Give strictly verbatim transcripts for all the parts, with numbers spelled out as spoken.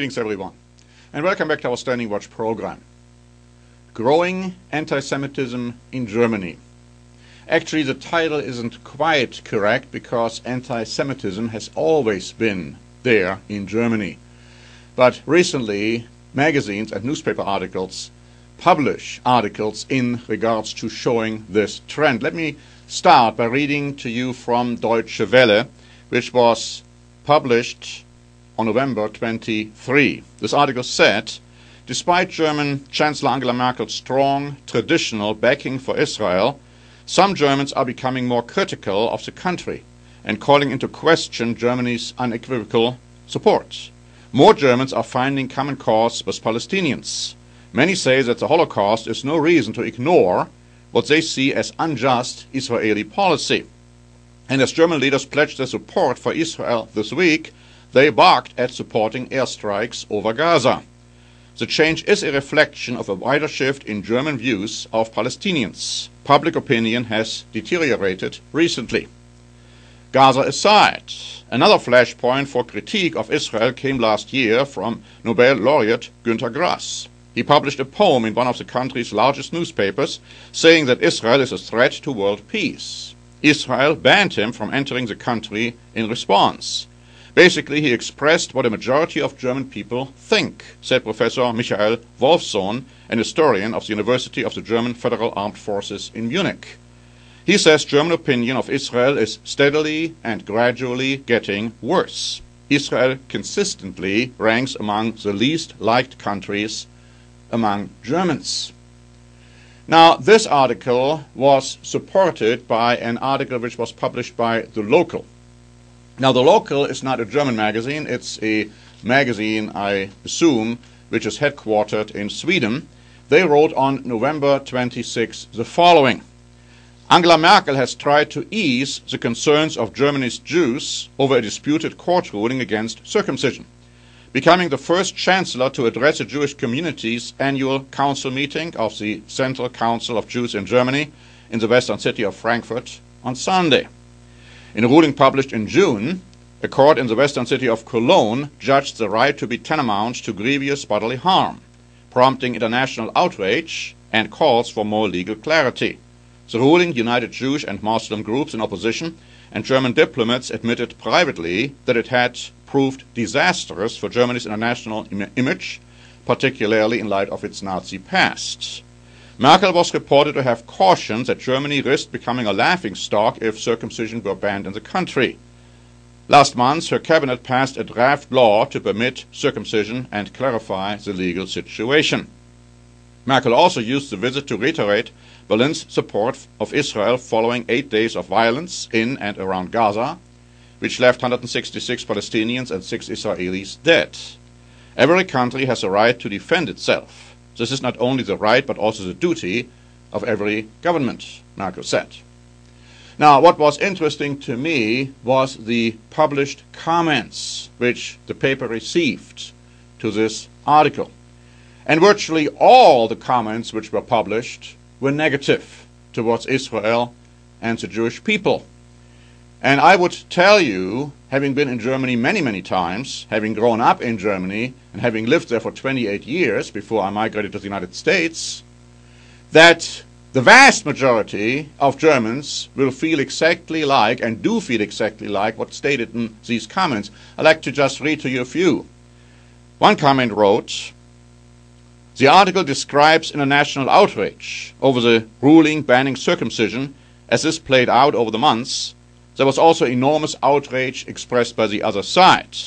Greetings, everyone, and welcome back to our Standing Watch program. Growing anti-Semitism in Germany. Actually, the title isn't quite correct because anti-Semitism has always been there in Germany. But recently, magazines and newspaper articles publish articles in regards to showing this trend. Let me start by reading to you from Deutsche Welle, which was published on November twenty-third. This article said, despite German Chancellor Angela Merkel's strong traditional backing for Israel, some Germans are becoming more critical of the country and calling into question Germany's unequivocal support. More Germans are finding common cause with Palestinians. Many say that the Holocaust is no reason to ignore what they see as unjust Israeli policy. And as German leaders pledged their support for Israel this week, they balked at supporting airstrikes over Gaza. The change is a reflection of a wider shift in German views of Palestinians. Public opinion has deteriorated recently. Gaza aside, another flashpoint for critique of Israel came last year from Nobel laureate Günter Grass. He published a poem in one of the country's largest newspapers saying that Israel is a threat to world peace. Israel banned him from entering the country in response. Basically, he expressed what a majority of German people think, said Professor Michael Wolfsohn, an historian of the University of the German Federal Armed Forces in Munich. He says German opinion of Israel is steadily and gradually getting worse. Israel consistently ranks among the least liked countries among Germans. Now, this article was supported by an article which was published by The Local. Now, The Local is not a German magazine. It's a magazine, I assume, which is headquartered in Sweden. They wrote on November twenty-sixth the following. Angela Merkel has tried to ease the concerns of Germany's Jews over a disputed court ruling against circumcision, becoming the first chancellor to address the Jewish community's annual council meeting of the Central Council of Jews in Germany in the western city of Frankfurt on Sunday. In a ruling published in June, a court in the western city of Cologne judged the right to be tantamount to grievous bodily harm, prompting international outrage and calls for more legal clarity. The ruling united Jewish and Muslim groups in opposition, and German diplomats admitted privately that it had proved disastrous for Germany's international im- image, particularly in light of its Nazi past. Merkel was reported to have cautioned that Germany risked becoming a laughingstock if circumcision were banned in the country. Last month, her cabinet passed a draft law to permit circumcision and clarify the legal situation. Merkel also used the visit to reiterate Berlin's support of Israel following eight days of violence in and around Gaza, which left one hundred sixty-six Palestinians and six Israelis dead. Every country has a right to defend itself. This is not only the right but also the duty of every government, Merkel said. Now, what was interesting to me was the published comments which the paper received to this article. And virtually all the comments which were published were negative towards Israel and the Jewish people. And I would tell you, having been in Germany many, many times, having grown up in Germany, and having lived there for twenty-eight years before I migrated to the United States, that the vast majority of Germans will feel exactly like, and do feel exactly like, what's stated in these comments. I'd like to just read to you a few. One comment wrote, the article describes international outrage over the ruling banning circumcision. As this played out over the months, there was also enormous outrage expressed by the other side.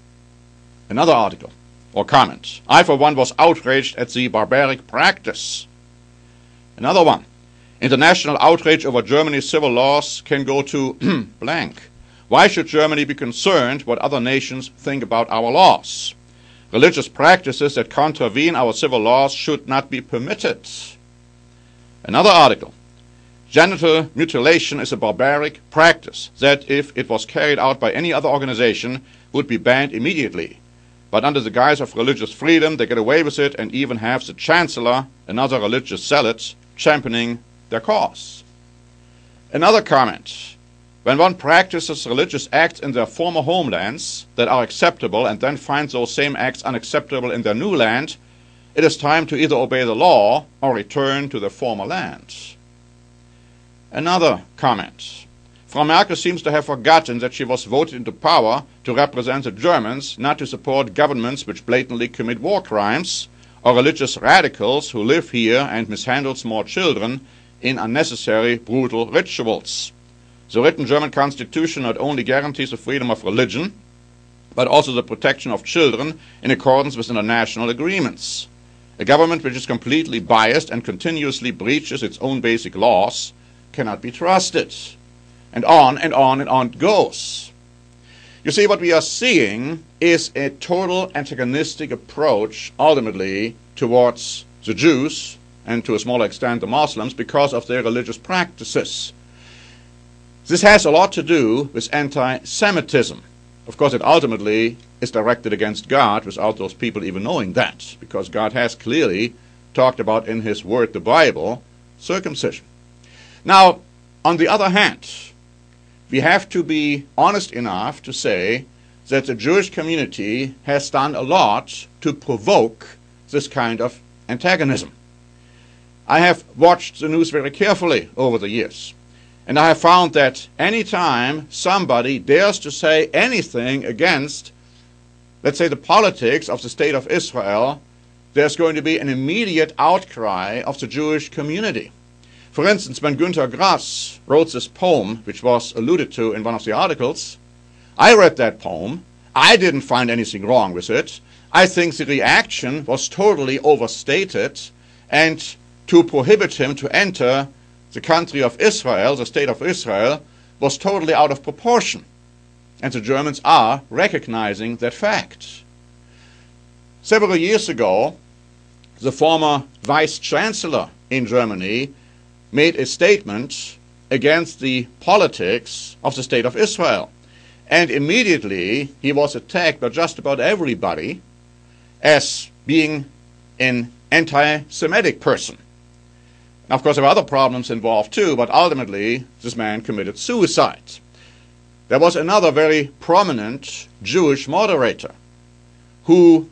Another article or comment. I, for one, was outraged at the barbaric practice. Another one. International outrage over Germany's civil laws can go to blank. Why should Germany be concerned what other nations think about our laws? Religious practices that contravene our civil laws should not be permitted. Another article. Genital mutilation is a barbaric practice that, if it was carried out by any other organization, would be banned immediately. But under the guise of religious freedom, they get away with it and even have the chancellor, another religious zealot, championing their cause. Another comment. When one practices religious acts in their former homelands that are acceptable and then finds those same acts unacceptable in their new land, it is time to either obey the law or return to their former land. Another comment. Frau Merkel seems to have forgotten that she was voted into power to represent the Germans, not to support governments which blatantly commit war crimes, or religious radicals who live here and mishandle small children in unnecessary, brutal rituals. The written German constitution not only guarantees the freedom of religion, but also the protection of children in accordance with international agreements. A government which is completely biased and continuously breaches its own basic laws cannot be trusted. And on and on and on it goes. You see, what we are seeing is a total antagonistic approach, ultimately, towards the Jews, and to a smaller extent the Muslims, because of their religious practices. This has a lot to do with anti-Semitism. Of course, it ultimately is directed against God without those people even knowing that, because God has clearly talked about in His Word, the Bible, circumcision. Now, on the other hand, we have to be honest enough to say that the Jewish community has done a lot to provoke this kind of antagonism. I have watched the news very carefully over the years, and I have found that any time somebody dares to say anything against, let's say, the politics of the State of Israel, there's going to be an immediate outcry of the Jewish community. For instance, when Günter Grass wrote this poem, which was alluded to in one of the articles, I read that poem. I didn't find anything wrong with it. I think the reaction was totally overstated, and to prohibit him to enter the country of Israel, the State of Israel, was totally out of proportion. And the Germans are recognizing that fact. Several years ago, the former vice-chancellor in Germany made a statement against the politics of the State of Israel. And immediately he was attacked by just about everybody as being an anti-Semitic person. Now, of course, there were other problems involved too, but ultimately this man committed suicide. There was another very prominent Jewish moderator who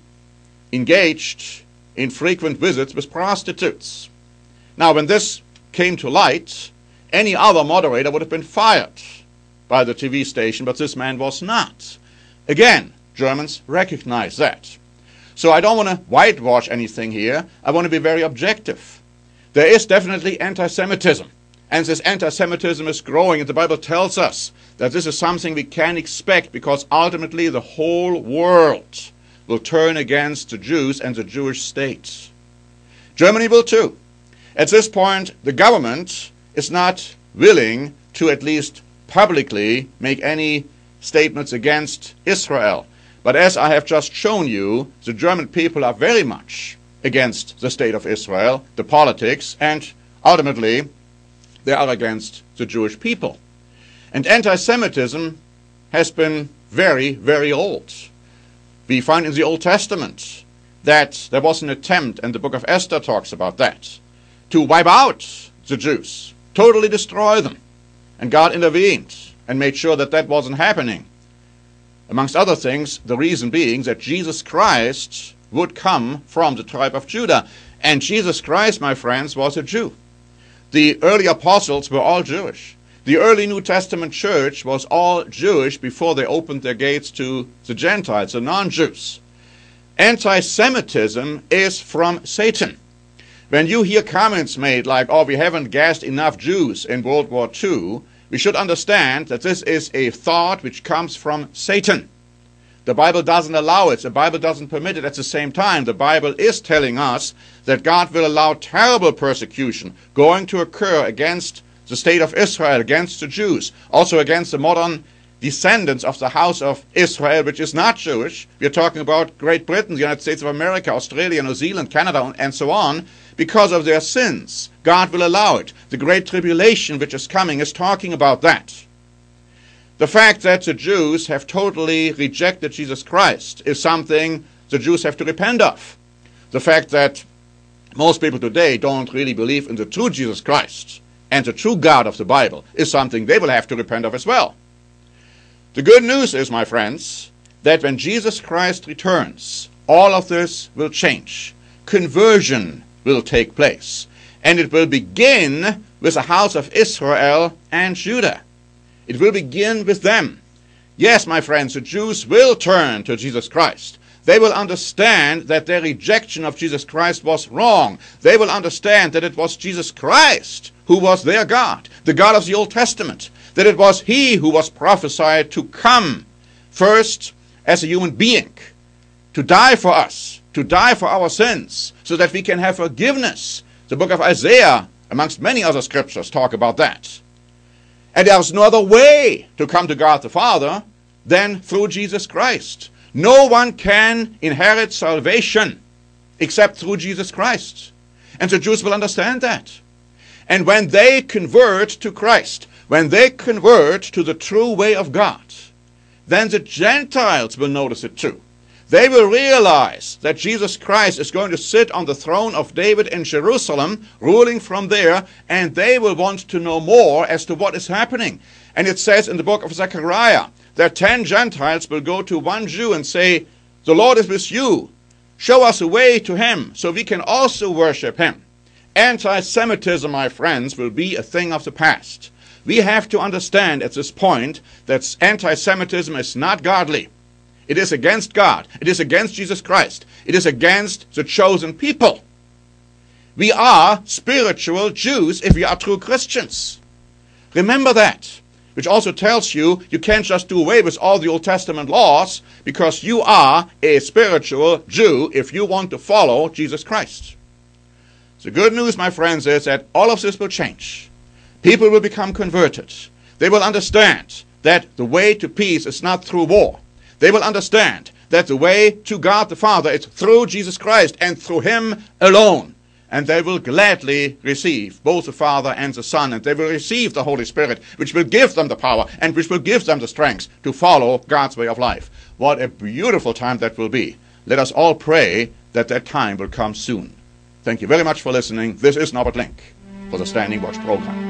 engaged in frequent visits with prostitutes. Now, when this came to light, any other moderator would have been fired by the T V station, but this man was not. Again, Germans recognize that. So I don't want to whitewash anything here. I want to be very objective. There is definitely anti-Semitism, and this anti-Semitism is growing, and the Bible tells us that this is something we can expect, because ultimately the whole world will turn against the Jews and the Jewish state. Germany will too. At this point, the government is not willing to at least publicly make any statements against Israel. But as I have just shown you, the German people are very much against the State of Israel, the politics, and ultimately they are against the Jewish people. And anti-Semitism has been very, very old. We find in the Old Testament that there was an attempt, and the book of Esther talks about that, to wipe out the Jews, totally destroy them. And God intervened and made sure that that wasn't happening. Amongst other things, the reason being that Jesus Christ would come from the tribe of Judah. And Jesus Christ, my friends, was a Jew. The early apostles were all Jewish. The early New Testament church was all Jewish before they opened their gates to the Gentiles, the non-Jews. Anti-Semitism is from Satan. When you hear comments made like, oh, we haven't gassed enough Jews in World War Two, we should understand that this is a thought which comes from Satan. The Bible doesn't allow it. The Bible doesn't permit it. At the same time, the Bible is telling us that God will allow terrible persecution going to occur against the State of Israel, against the Jews, also against the modern descendants of the house of Israel, which is not Jewish. We are talking about Great Britain, the United States of America, Australia, New Zealand, Canada, and so on. Because of their sins, God will allow it. The Great Tribulation, which is coming, is talking about that. The fact that the Jews have totally rejected Jesus Christ is something the Jews have to repent of. The fact that most people today don't really believe in the true Jesus Christ and the true God of the Bible is something they will have to repent of as well. The good news is, my friends, that when Jesus Christ returns, all of this will change. Conversion will take place. And it will begin with the house of Israel and Judah. It will begin with them. Yes, my friends, the Jews will turn to Jesus Christ. They will understand that their rejection of Jesus Christ was wrong. They will understand that it was Jesus Christ who was their God, the God of the Old Testament, that it was He who was prophesied to come first as a human being, to die for us, to die for our sins, so that we can have forgiveness. The book of Isaiah, amongst many other scriptures, talk about that. And there is no other way to come to God the Father than through Jesus Christ. No one can inherit salvation except through Jesus Christ. And the Jews will understand that. And when they convert to Christ, when they convert to the true way of God, then the Gentiles will notice it too. They will realize that Jesus Christ is going to sit on the throne of David in Jerusalem, ruling from there, and they will want to know more as to what is happening. And it says in the book of Zechariah that ten Gentiles will go to one Jew and say, "The Lord is with you. Show us a way to Him so we can also worship Him." Anti-Semitism, my friends, will be a thing of the past. We have to understand at this point that anti-Semitism is not godly. It is against God. It is against Jesus Christ. It is against the chosen people. We are spiritual Jews if we are true Christians. Remember that, which also tells you you can't just do away with all the Old Testament laws, because you are a spiritual Jew if you want to follow Jesus Christ. The good news, my friends, is that all of this will change. People will become converted. They will understand that the way to peace is not through war. They will understand that the way to God the Father is through Jesus Christ and through Him alone. And they will gladly receive both the Father and the Son, and they will receive the Holy Spirit, which will give them the power and which will give them the strength to follow God's way of life. What a beautiful time that will be. Let us all pray that that time will come soon. Thank you very much for listening. This is Norbert Link for the Standing Watch program.